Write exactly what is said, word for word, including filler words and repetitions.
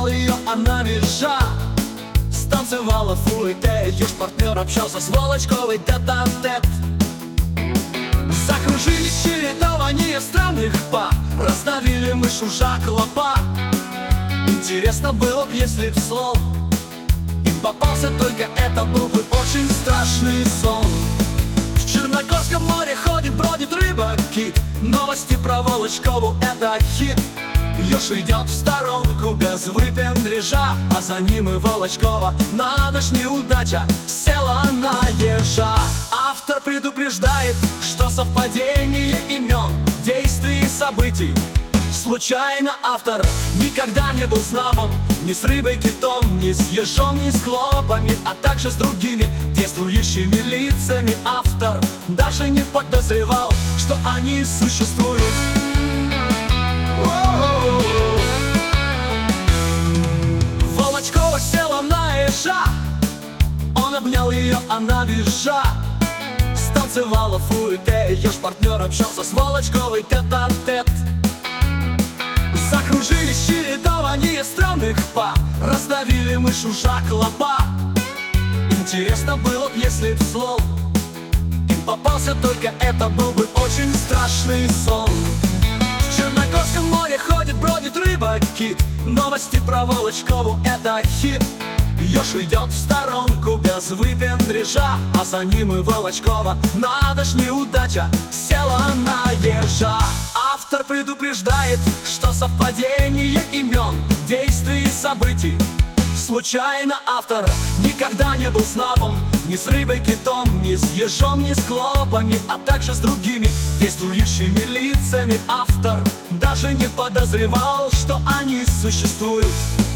обнял ее, она визжа станцевала фуэте. Ее партнер общался с Волочковой тет-а-тет. Закружились чередования странных пар, раздавили мышь, ужа, клопа. Интересно было б, если б слов им попался только это, был бы очень страшный сон. В Черногорском море ходит, бродит рыба, кит. Новости про Волочкову — это хит. Ёж идет в сторонку без выпендрежа, а за ним и Волочкова. Надо ж, неудача, села на ежа. Автор предупреждает, что совпадение имен, действий и событий случайно. Автор никогда не был знаком ни с рыбой, китом, ни с ежом, ни с хлопами, а также с другими действующими лицами. Автор даже не подозревал, что они существуют. Волочкова села на ежа, он обнял ее, она визжа станцевала фуэте. Еж партнер общался с Волочковой тет-а-тет. Закружились чередования странных пар, раздавили мышь, ужа, клопа. Интересно было б, если б слов им попался только это, был бы очень страшный сон. В Черногорском море ходит, бродит рыба, кит. Новости про Волочкову — это хит. Ёж идет в сторонку без выпендрежа, а за ним и Волочкова. Надо ж, неудача, села на ежа. Автор предупреждает, что совпадение имен, действий и событий случайно. Автор никогда не был знаком ни с рыбой, китом, ни с ежом, ни с клопами, а также с другими действующими лицами. Автор даже не подозревал, что они существуют.